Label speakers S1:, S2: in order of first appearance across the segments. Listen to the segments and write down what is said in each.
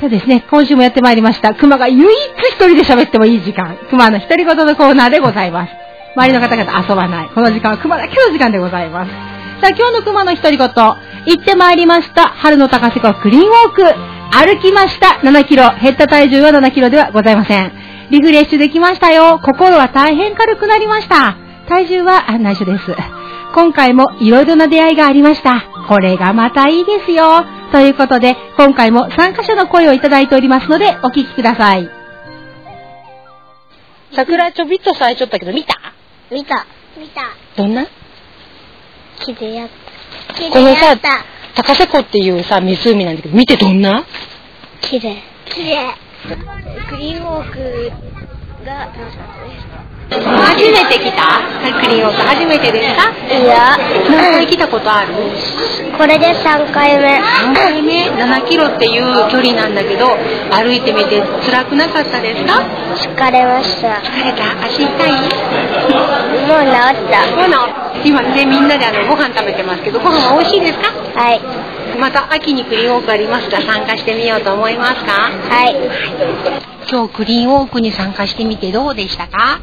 S1: そうですね、今週もやってまいりました。熊が唯一一人で喋ってもいい時間。熊の独り言のコーナーでございます。周りの方々遊ばない。この時間は熊だけの時間でございます。さあ、今日の熊の独り言。行ってまいりました。春の高瀬湖クリーンウォーク。歩きました。7キロ。減った体重は7キロではございません。リフレッシュできましたよ。心は大変軽くなりました。体重は内緒です。今回もいろいろな出会いがありました。これがまたいいですよ。ということで、今回も参加者の声をいただいておりますので、お聞きください。桜ちょびっと咲いちゃったけど、見た？
S2: 見た。
S1: どんな？
S2: 綺麗やった。
S1: このさ、高瀬湖っていうさ、湖なんだけど、見てどんな？
S2: 綺麗。クリーンウォークが楽しかったです。
S1: 初めて来た？クリーンウォーク初めてですか？
S2: いや、
S1: 何回来たことある？
S2: これで3回目。
S1: 3回目？7キロっていう距離なんだけど、歩いてみて辛くなかったですか？
S2: 疲れました。
S1: 疲れた？足痛い？
S2: もう治った。
S1: 今ね、みんなでご飯食べてますけど、ご飯は美味しいですか？
S2: はい。
S1: また秋にクリーンウォークありますが、参加してみようと思いますか？
S2: はい。
S1: 今日クリーンウォークに参加してみてどうでしたか？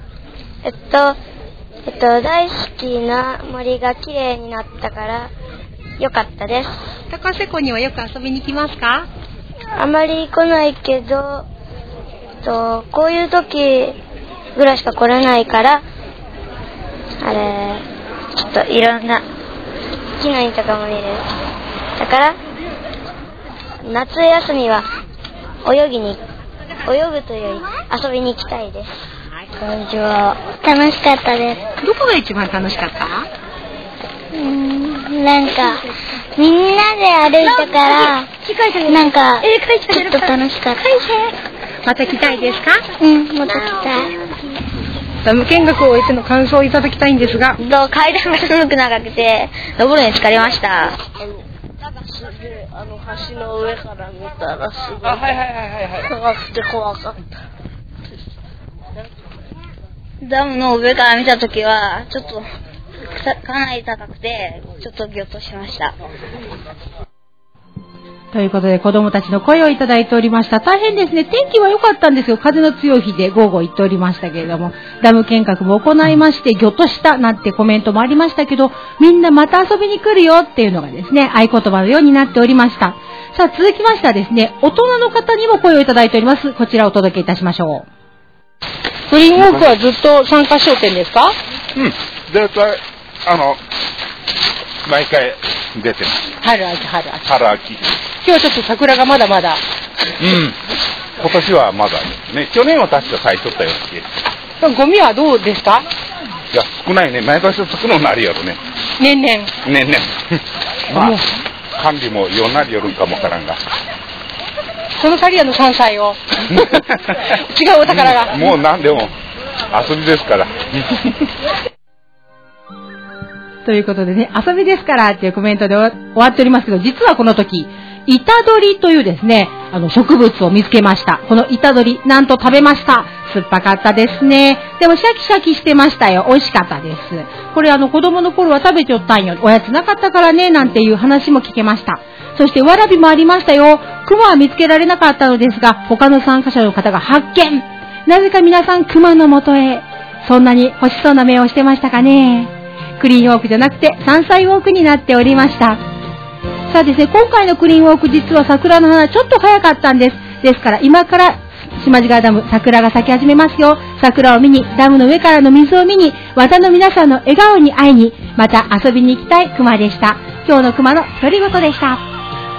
S2: 大好きな森が綺麗になったから良かったです。
S1: 高瀬湖にはよく遊びに来ますか？
S2: あまり来ないけど、こういう時ぐらいしか来れないから、ちょっといろんな木の実とかも見れる。だから夏休みは泳ぐというより遊びに行きたいです。こんにちは。楽しかったです。
S1: どこが一番楽しかった？
S2: なんかみんなで歩いたからなんかちょっと楽しかった。
S1: また来たいですか？
S2: また来たい。
S1: ダム見学を終えての感想をいただきたいんですが、
S2: 階段がすごく長くて登るのに疲れました。
S3: 橋の上から見たらすごい高くて怖かった。
S2: ダムの上から見たときはちょっとかなり高くてちょっとギョッとしました。
S1: ということで子どもたちの声をいただいておりました。大変ですね。天気は良かったんですよ。風の強い日で午後行っておりましたけれども、ダム見学も行いましてギョッとしたなんてコメントもありましたけど、みんなまた遊びに来るよっていうのがですね、合言葉のようになっておりました。さあ続きましてはですね、大人の方にも声をいただいております。こちらをお届けいたしましょう。クリーンウォークはずっと参加商店ですか？
S4: 絶対毎回出てます。
S1: 春秋。今日はちょっと桜がまだまだ。
S4: 今年はまだね。去年は確か咲いとったような気が。
S1: ゴミはどうですか？
S4: いや、少ないね。毎年つくのになるやろね。
S1: 年々。
S4: まあ管理もようなりよるんかもわからんが。
S1: そのキャリアの山菜を違うお宝が。
S4: もう何でも遊びですから。
S1: ということでね、遊びですからっていうコメントで終わっておりますけど、実はこの時、イタドリというですね、植物を見つけました。このイタドリ、なんと食べました。酸っぱかったですね。でもシャキシャキしてましたよ。美味しかったです。これ子供の頃は食べておったんよ。おやつなかったからね、なんていう話も聞けました。そしてわらびもありましたよ。熊は見つけられなかったのですが、他の参加者の方が発見。なぜか皆さん熊の元へ。そんなに欲しそうな目をしてましたかね。クリーンウォークじゃなくて山菜ウォークになっておりました。さあですね、今回のクリーンウォーク実は桜の花ちょっと早かったんです。ですから今から島地川ダム桜が咲き始めますよ。桜を見に、ダムの上からの水を見に、綿の皆さんの笑顔に会いに、また遊びに行きたい熊でした。今日の熊の独り言でした。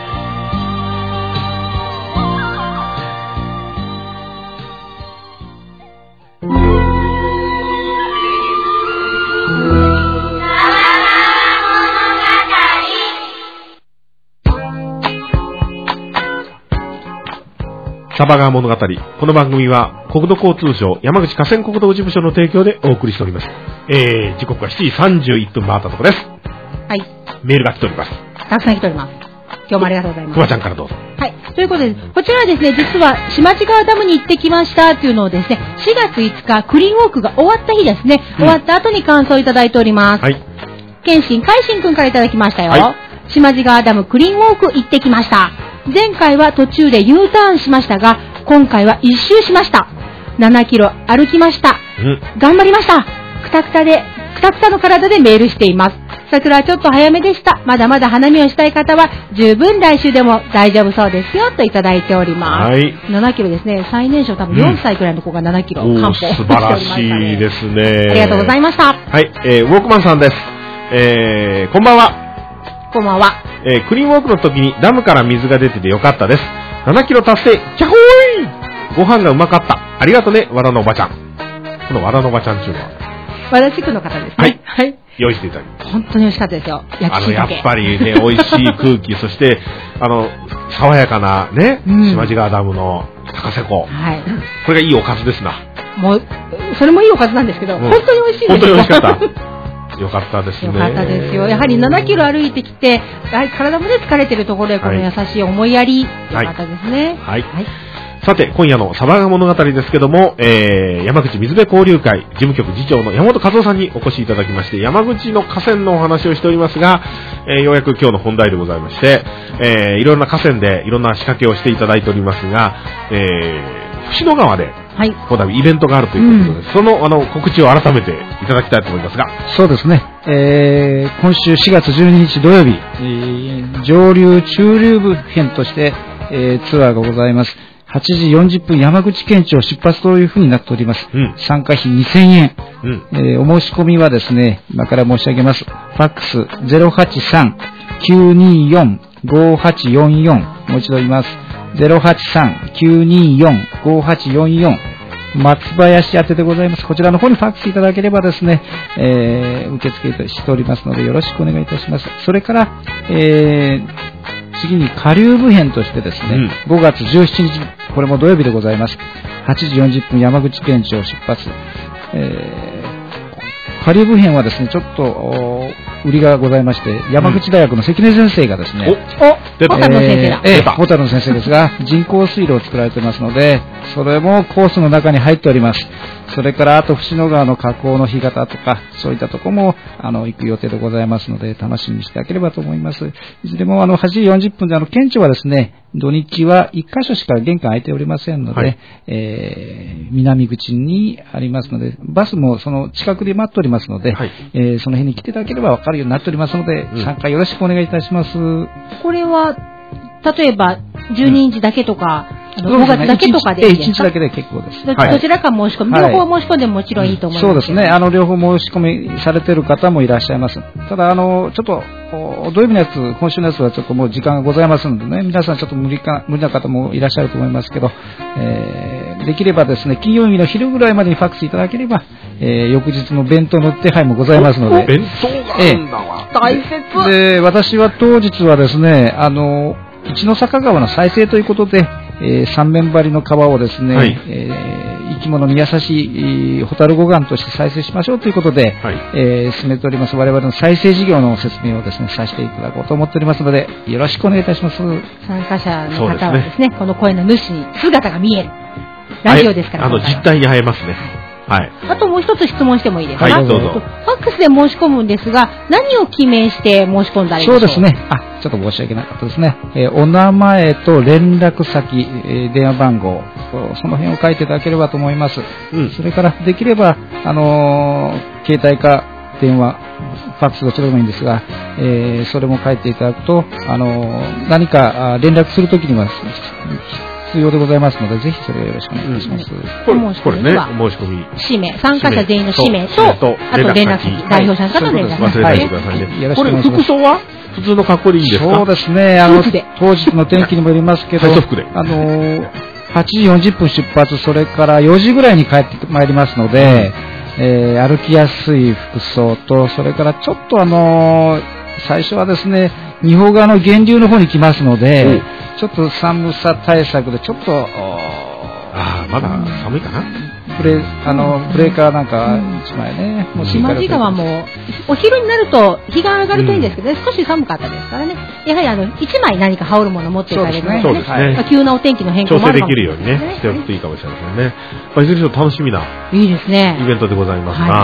S5: サバ川物語。この番組は国土交通省山口河川国道事務所の提供でお送りしております。時刻は7時31分回ったところです。
S1: はい。
S5: メールが来ております。
S1: たくさん来ております。今日もありがとうございます。
S5: くまちゃんからどうぞ。
S1: はい。ということで、こちらはですね、実は島地川ダムに行ってきましたっていうのをですね、4月5日クリーンウォークが終わった日ですね、終わった後に感想いただいております。
S5: はい。
S1: 海進くんからいただきましたよ。
S5: はい。
S1: 島地川ダムクリーンウォーク行ってきました。 前回は途中で U ターンしましたが、今回は1周しました。7キロ歩きました。頑張りました。くたくたの体でメールしています。桜はちょっと早めでした。まだまだ花見をしたい方は十分来週でも大丈夫そうですよといただいております。はい、7キロですね。最年少多分4歳くらいの子が7キロ完歩しておりましたね。
S5: 素晴らしいですね。
S1: ありがとうございました。
S5: はい、ウォークマンさんです。こんばんは。
S1: こんばんは。
S5: クリーンウォークの時にダムから水が出ててよかったです。7キロ達成、キャホーイ。ご飯がうまかった。ありがとね、わらのおばちゃん。このわらのおばちゃんっていうのは
S1: 和田地区の方ですね。
S5: はい。用意していただきます。
S1: 本当に美味しかったですよ。
S5: やっぱりね、美味しい空気、そして、爽やかなね、島地川ダムの高瀬湖。はい。これがいいおかずですな。
S1: もう、それもいいおかずなんですけど、本当に美味しいです。
S5: 本当に美味しかった。よかったですね。
S1: よかったですよ。やはり7キロ歩いてきて、やはり体もね、疲れてるところで、この優しい思いやり、よかったですね。
S5: はい。さて、今夜のサバガ物語ですけども、山口水辺交流会事務局次長の山本和夫さんにお越しいただきまして、山口の河川のお話をしておりますが、ようやく今日の本題でございまして、いろんな河川でいろんな仕掛けをしていただいておりますが、椹野川で、この度イベントがあるということで、その告知を改めていただきたいと思いますが。
S6: そうですね。今週4月12日土曜日、上流中流部編として、ツアーがございます。8時40分山口県庁出発というふうになっております。参加費2000円、お申し込みはですね、今から申し上げます。ファックス 083-924-5844 もう一度言います。083-924-5844 松林宛てでございます。こちらの方にファックスいただければですね、受付しておりますのでよろしくお願いいたします。それから、次に下流部編としてですね、5月17日、これも土曜日でございます。8時40分山口県庁出発。下流部編はですね、ちょっと売りがございまして、山口大学の関根先生がですね、
S1: 小樽の先生だ。
S6: 小樽の先生ですが、人工水路を作られてますので、それもコースの中に入っております。それからあと椹野川の河口の干潟とかそういったところも行く予定でございますので楽しみにしていただければと思います。いずれも8時40分で県庁はですね土日は1カ所しか玄関開いておりませんので、南口にありますのでバスもその近くで待っておりますので、その辺に来ていただければ分かるようになっておりますので、参加よろしくお願いいたします。
S1: これは例えば12日だけとか、5月だけとかでいいですか？
S6: 1日だけで結構です。
S1: どちらか申し込み、両方申し込んでももちろんいいと思います。
S6: そうですね。両方申し込みされている方もいらっしゃいます。ただ、ちょっと、土曜日のやつ、今週のやつはちょっともう時間がございますのでね、皆さんちょっと無理な方もいらっしゃると思いますけど、できればですね、金曜日の昼ぐらいまでにファックスいただければ、翌日の弁当の手配もございますので。
S5: 弁当があるんだわ。
S1: 大切。
S6: で、私は当日はですね、一の坂川の再生ということで、三面張りの川をですね、生き物に優しいホタル護岸として再生しましょうということで、進めております我々の再生事業の説明をですねさせていただこうと思っておりますのでよろしくお願いいたします。
S1: 参加者の方はですね、この声の主に姿が見えるラジオですから、
S5: 実態に会えますね。はい。
S1: あともう一つ質問してもいいですか？
S5: はい、どうぞ。
S1: ファックスで申し込むんですが、何を記名して申し込んだらいいでしょう？
S6: そうですね。ちょっと申し訳なかったですね。お名前と連絡先、電話番号、その辺を書いていただければと思います。それからできれば、携帯か電話、ファックスどちらでもいいんですが、それも書いていただくと、何か連絡するときには必要でございますので、ぜひそれをよろしくお願いします。
S5: これね、申し込み。
S1: 氏名、参加者全員の氏名と、あと連絡先、代表者の方の連絡先。
S5: 忘れないでくださいね。これ、服装は普通の格好でいいんですか？
S6: そうですね、当日の天気にもよりますけど、8時40分出発、それから4時ぐらいに帰ってまいりますので、歩きやすい服装と、それからちょっと最初はですね、仁保川の源流の方に来ますので、ちょっと寒さ対策でちょっと
S5: まだ寒いかな。
S6: ブレーカーなんか1枚ね。
S1: 島地川もお昼になると日が上がるといいんですけどね、少し寒かったですからね。やはり1枚何か羽織るものを持っていかれるのでね、急なお天気の変更もあるかもしれない。
S5: 調整できるようにねしておくといいかもしれませんね。いずれにしろ楽しみな
S1: イベ
S5: ントでございますが、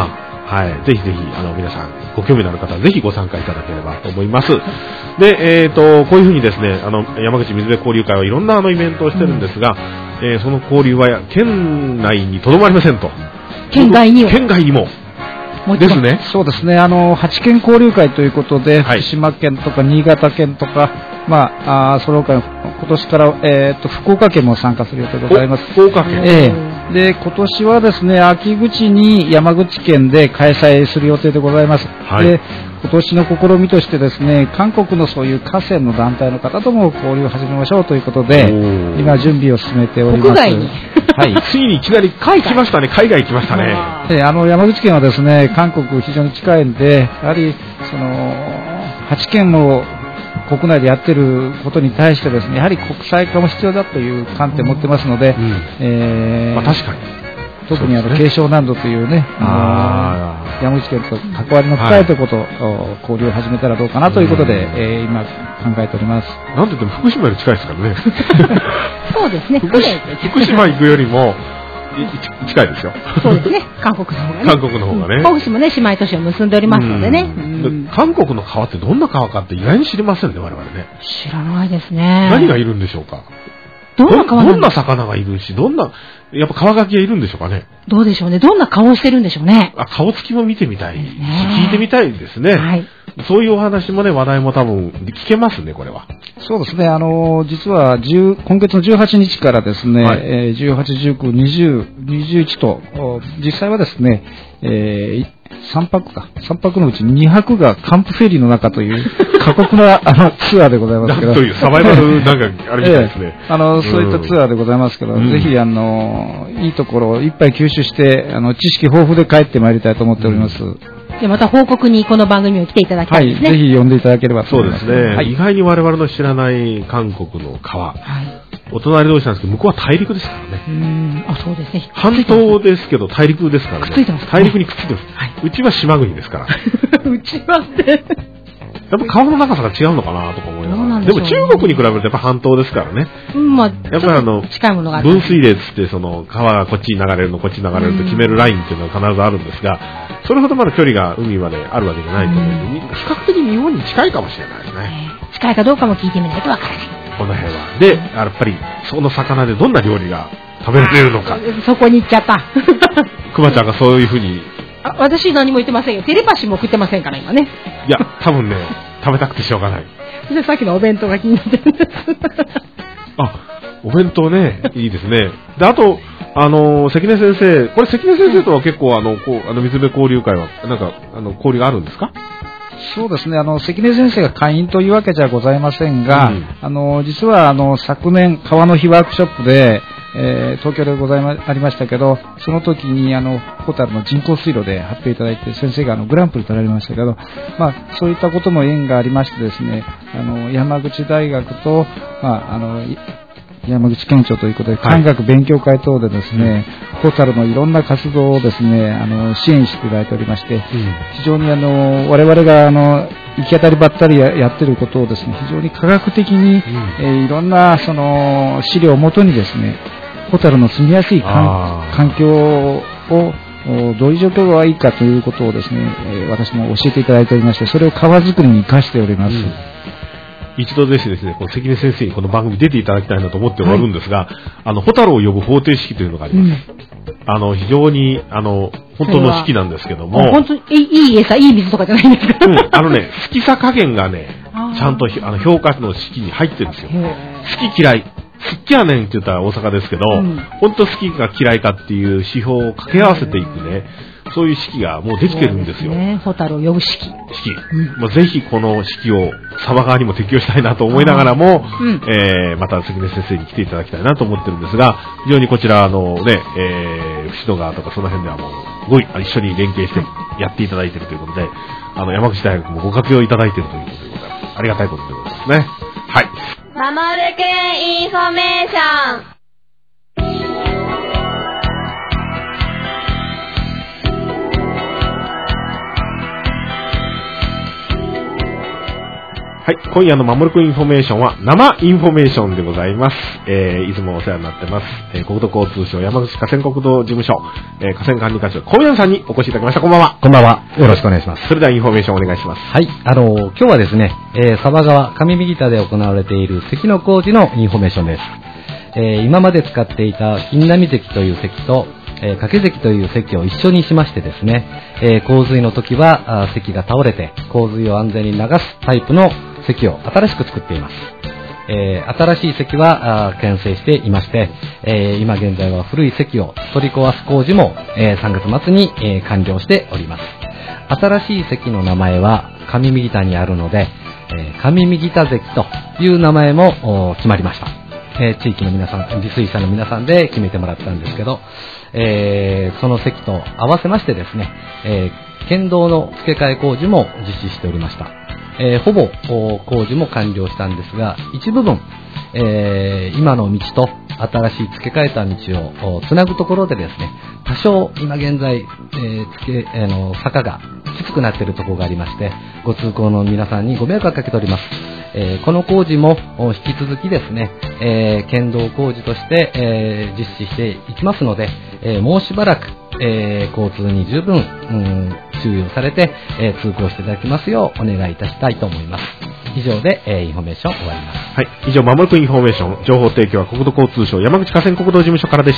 S5: はい。ぜひぜひ、皆さん、ご興味のある方はぜひご参加いただければと思います。で、こういうふうにですね、山口水辺交流会はいろんなイベントをしてるんですが、その交流は県内にとどまりませんと。
S1: 県外にも。
S5: 県外にも。ですね。
S6: そうですね。8県交流会ということで、福島県とか新潟県とか、その他今年から、福岡県も参加する予定でございます。
S5: 福岡県。
S6: で、今年はですね、秋口に山口県で開催する予定でございます。はい、で、今年の試みとしてですね、韓国のそういう河川の団体の方とも交流を始めましょうということで、今準備を進めております。
S1: 国外に
S5: はい。ついにいきなり来ましたね。海外行きましたね。
S6: 山口県はですね、韓国非常に近いんで、やはり、8県も国内でやっていることに対してですね、やはり国際化も必要だという観点を持ってますので、
S5: 確かに。
S6: 特に継承難度というね、山口県と関わりの深いところと交流を始めたらどうかなということで、今考えております。
S5: なんといっても福島より近いですからね。
S1: そうですね。
S5: 福島行くよりも近いですよ。
S1: そうですね。韓国の方がね。
S5: 韓国の方がね。
S1: 福島ね、姉妹都市を結んでおりますのでね。
S5: 韓国の川ってどんな川かって意外に知りませんね、我々ね。
S1: 知らないですね。
S5: 何がいるんでしょうか。
S1: どんな
S5: 魚がいるし、やっぱ川ガキがいるんでしょうかね。
S1: どうでしょうね。どんな顔してるんでしょうね。
S5: 顔つきも見てみたいし、聞いてみたいですね。はい。そういうお話もね、話題も多分聞けますね、これは。
S6: そうですね。実は今月の18日からですね、はい、18、19、20、21と、実際はですね、3泊のうち2泊がキャンプフェリーの中という過酷なツアーでございますけど。
S5: なんというサバイバルなんかあれみたいですね。
S6: そういったツアーでございますけど、ぜひいいところをいっぱい吸収して知識豊富で帰ってまいりたいと思っております。
S1: でまた報告にこの番組を来ていただきたいですね。
S6: はい、ぜひ呼んでいただければと思います。
S5: そうですね。はい、意外に我々の知らない韓国の川。はい、お隣同士なんですけど、向こうは大陸ですからね。
S1: そうですね。
S5: 半島ですけど大陸ですからね。
S1: くっついてますね。
S5: 大陸にくっついてます。はい、うちは島国ですから。
S1: うちはね。
S5: やっぱ川の長さが違うのかなとか思いながら。でも中国に比べるとやっぱ半島ですからね。
S1: やっぱり近いものがある。
S5: 分水嶺つって川がこっちに流れるのこっちに流れると決めるラインっていうのが必ずあるんですが、それほどまだ距離が海まであるわけじゃないと思うので、比較的日本に近いかもしれないですね。
S1: 近いかどうかも聞いてみないとわからない。
S5: この辺は。で、やっぱりその魚でどんな料理が食べられるのか。
S1: そこに行っちゃった。
S5: くまちゃんがそういうふうに。
S1: 私何も言ってませんよ。テレパシーも送ってませんから今ね。
S5: いや、多分ね、食べたくてしょうがない。
S1: でさっきのお弁当が気になってるんです。
S5: お弁当ね、いいですね。で、あと、関根先生、これ関根先生とは結構水辺交流会は、なんか、交流があるんですか？
S6: そうですね。関根先生が会員というわけじゃございませんが、実は昨年川の日ワークショップで、東京でありましたけど、その時にホタルの人工水路で発表いただいて、先生がグランプリ取られましたけど、そういったことも縁がありましてですね、山口大学と、山口県庁ということで、漢学勉強会等でですね、ホタルのいろんな活動をですね、支援していただいておりまして、非常に我々が行き当たりばったりやっていることをですね、非常に科学的に、いろんな資料をもとにですね、ホタルの住みやすい環境をどういう状況がいいかということをですね、私も教えていただいておりまして、それを川作りに生かしております。
S5: 一度ぜひですね、この関根先生にこの番組出ていただきたいなと思っておるんですが、ホタルを呼ぶ方程式というのがあります。非常に、本当の式なんですけども。
S1: 本当にいい餌、いい水とかじゃないんですか？
S5: 好きさ加減がね、ちゃんと評価の式に入ってるんですよ。好き嫌い。好きやねんって言ったら大阪ですけど、本当好きか嫌いかっていう指標を掛け合わせていくね、そういう式がもうできてるんですよ。
S1: ホタルを呼ぶ式。
S5: ぜひこの式をサバ側にも適用したいなと思いながらも、また関根先生に来ていただきたいなと思ってるんですが、非常にこちら伏野川とかその辺ではもう一緒に連携してやっていただいているということで、山口大学もご活用いただいているということでございます。ありがたいことでございますね。はい。
S7: 守るくんインフォメーション。
S5: はい、今夜のまもるくんインフォメーションは生インフォメーションでございます。いつもお世話になってます。国土交通省山口河川国道事務所、河川管理課長小宮さんにお越しいただきました。こんばんは。
S8: こんばんは。よろしくお願いします。
S5: それではインフォメーションお願いします。
S8: はい、今日はですね、佐波川上右田で行われている堰の工事のインフォメーションです。今まで使っていた金波堰という堰と掛堰という堰を一緒にしましてですね、洪水の時は堰が倒れて洪水を安全に流すタイプの堰を新しく作っています。新しい堰は建成していまして、今現在は古い堰を取り壊す工事も、3月末に、完了しております。新しい堰の名前は上右田にあるので、上右田堰という名前も決まりました。地域の皆さん、利水者の皆さんで決めてもらったんですけど、その堰と合わせましてですね、県道の付け替え工事も実施しておりました。ほぼ工事も完了したんですが、一部分、今の道と新しい付け替えた道をつなぐところでですね、多少今現在、坂がきつくなっているところがありまして、ご通行の皆さんにご迷惑をかけております。この工事も引き続きですね、県道工事として、実施していきますので、もうしばらく、交通に十分、注意をされて、通行していただきますようお願いいたしたいと思います。以上で、インフォメーション終わります。
S5: はい、以上まもるくんインフォメーション、情報提供は国土交通省山口河川国道事務所からでした。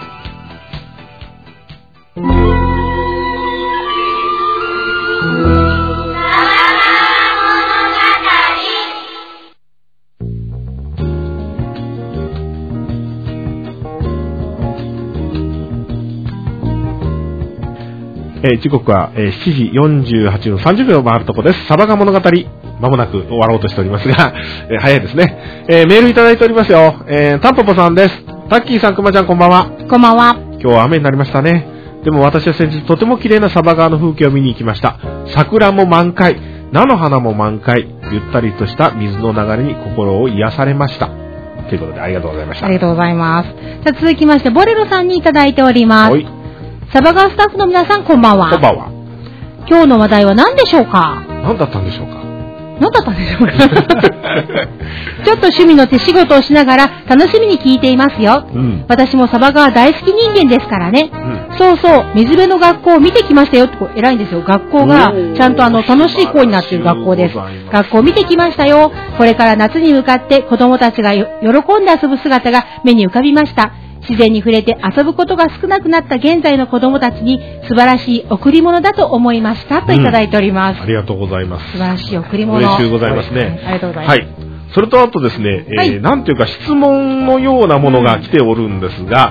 S5: 時刻は7時48分30秒回るところです。サバガ物語、まもなく終わろうとしておりますが、早いですね。メールいただいておりますよ。タンポポさんです。タッキーさん、くまちゃん、こんばんは。
S1: こんばんは。
S5: 今日は雨になりましたね。でも私は先日とても綺麗なサバ川の風景を見に行きました。桜も満開、菜の花も満開、ゆったりとした水の流れに心を癒されました。ということでありがとうございました。
S1: ありがとうございます。さあ続きましてボレロさんにいただいております。サバ川スタッフの皆さん、こんばんは。
S5: こんばんは。
S1: 今日の話題は何でしょうか？
S5: 何だったんでしょうか？
S1: 何だったんでしょうか？ちょっと趣味の手仕事をしながら楽しみに聞いていますよ。私もサバ川大好き人間ですからね。そうそう、水辺の学校を見てきましたよって、偉いんですよ。学校がちゃんと楽しい校になっている学校です。学校を見てきましたよ。これから夏に向かって子供たちが喜んで遊ぶ姿が目に浮かびました。自然に触れて遊ぶことが少なくなった現在の子供たちに素晴らしい贈り物だと思いましたといただいております。
S5: ありがとうございます。
S1: 素晴らしい贈り物。
S5: 嬉しゅうございますね。
S1: はい、ありがとうございます。
S5: はい。それとあとですね、なんていうか質問のようなものが来ておるんですが、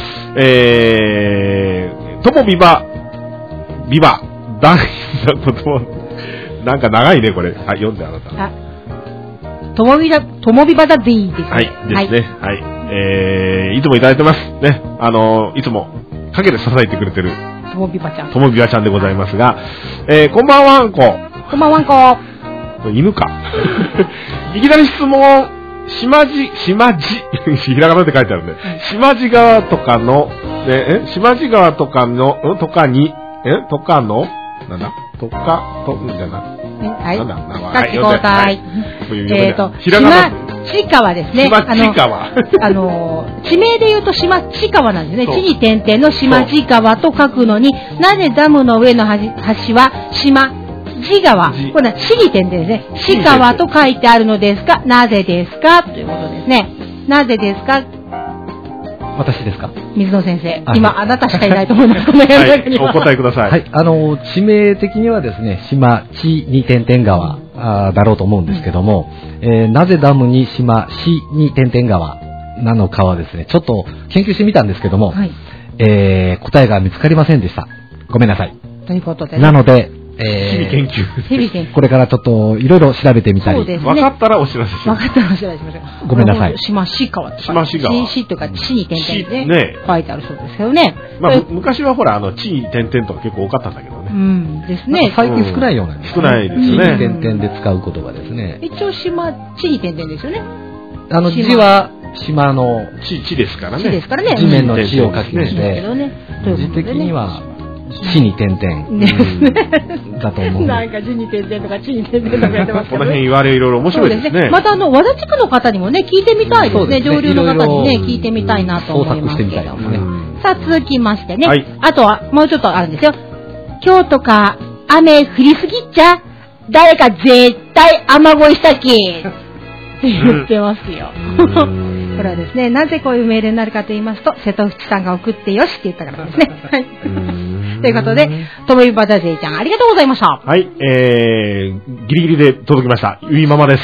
S5: ともビバ、大事なことは、なんか長いね、これ。はい、読んであなた。
S1: ともビバだでいいですね。
S5: はい、ですね。はい。いつもいただいてます。ね。いつも陰で支えてくれてる
S1: ともビバちゃん。
S5: ともビバちゃんでございますが、こんばんはんこ。
S1: こんばんはんこ。
S5: 犬か。いきなり質問、ひらがなって書いてあるんで、島地川とかの、島地川とかの、とかに、とかの、なんだとか、と、じゃな。
S1: はい。
S5: なんだ
S1: さっき交代。
S5: ひらがな。
S1: 島地川ですね。
S5: 島地川。
S1: 地名で言うと島地川なんですね。地に点々の島地川と書くのに、なぜダムの上の橋は島地川。これは地に点々ですね。地川と書いてあるのですか？なぜですか？ということですね。なぜですか？
S8: 私ですか？
S1: 水野先生。今、あなたしかいないと思います。この辺の中には。
S5: お答えください。
S8: はい。地名的にはですね、島地に点々川だろうと思うんですけども、なぜダムに島市に点々川なのかはですね、ちょっと研究してみたんですけども、答えが見つかりませんでした。ごめんなさい。
S1: ということで、
S8: なので、
S5: 日々研究。
S8: これからちょっといろいろ調べてみたり。
S1: そうですね。
S5: 分かったらお知らせします。
S1: 分かったらお知らせしましょう。
S8: ごめんなさい。
S1: 島市川って。
S5: 島市川。
S1: 市というか、地に点々でね、書いてあるそうですけどね。
S5: まあ、昔はほら、地に点々とか結構多かったんだけどね。
S1: ですね。
S8: 最近少ないようなんです。
S5: 少ないですね。
S8: 地に点々で使う言葉ですね。
S1: 一応地に点々ですよね。
S8: 字は島の
S5: 地ですからね。
S1: 地ですからね。
S8: 地面の地を書きまして、
S1: 字的
S8: には死に点々だと思う。
S1: なんか死に点々とか地に点々とか言ってますけど、
S5: この辺言われいろいろ面白いですね。
S1: また和田地区の方にもね、聞いてみたいですね。上流の方にね、聞いてみたいなと思いますけどもね。さあ、続きましてね。あとは、もうちょっとあるんですよ。今日とか、雨降りすぎっちゃ誰か絶対雨乞いしたきって言ってますよ。これはですね、なぜこういうメールになるかと言いますと、瀬戸内さんが送ってよしって言ったからですね。はい。ということで、ともゆばだぜいちゃん、ありがとうございました。
S5: はい、ギリギリで届きました。ゆいママです。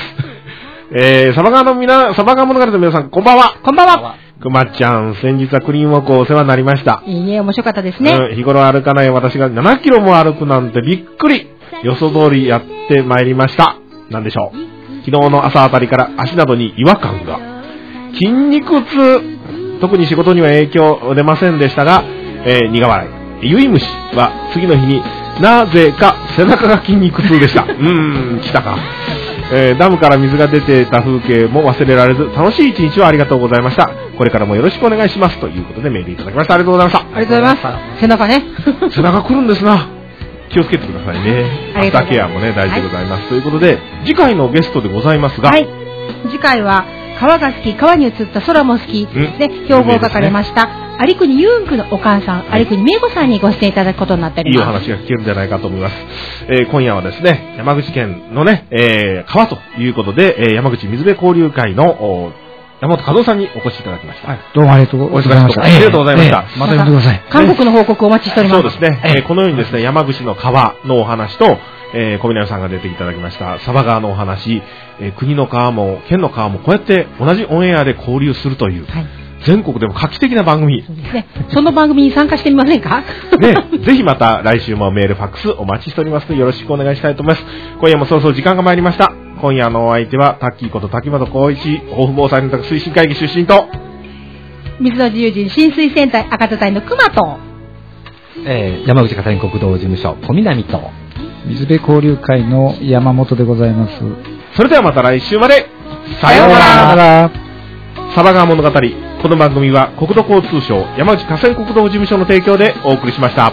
S5: サバガ物語の皆さん、こんばんは。
S1: こんばんは。
S5: くまちゃん、先日はクリーンウォークお世話になりました。
S1: いいね、面白かったですね。
S5: 日頃歩かない私が7キロも歩くなんてびっくり。予想通りやってまいりました。なんでしょう。昨日の朝あたりから足などに違和感が。筋肉痛。特に仕事には影響出ませんでしたが、苦笑い。ゆい虫は次の日になぜか背中が筋肉痛でした。来たか。ダムから水が出てた風景も忘れられず、楽しい一日をありがとうございました。これからもよろしくお願いします。ということでメールいただきました。ありがとうございました。
S1: ありがとうございます。背中ね。
S5: 背中来るんですな。気をつけてくださいね。朝ケアもね、大事でございます。ということで、次回のゲストでございますが、
S1: 次回は、川が好き、川に映った空も好きで、標語を書かれました、有国ユンクのお母さん、有国芽子さんにご出演いただくことになっております。
S5: いいお話が聞けるんじゃないかと思います。今夜はですね、山口県のね、川ということで、山口水辺交流会の山本和夫さんにお越しいただきました。
S6: どうもありがとうございました。
S5: ありがとうございました。
S6: また呼んでください。
S1: 韓国の報告をお待ちしております。
S5: そうですね。このようにですね、山口の川のお話と、小南さんが出ていただきました佐波川のお話、国の川も県の川もこうやって同じオンエアで交流するという、全国でも画期的な番組。
S1: そうですね。その番組に参加してみませんか
S5: ね、ぜひまた来週もメール、ファックスお待ちしておりますのでよろしくお願いしたいと思います。今夜もそろそろ時間が参りました。今夜のお相手はタッキーこと滝本光一、抱負防災の宅推進会議出身と、
S1: 水の自由人浸水戦隊赤田隊の熊と、
S8: 山口河川国道事務所小南と、
S6: 水辺交流会の山本でございます。
S5: それではまた来週まで。さようなら。佐波川物語。この番組は国土交通省山口河川国道事務所の提供でお送りしました。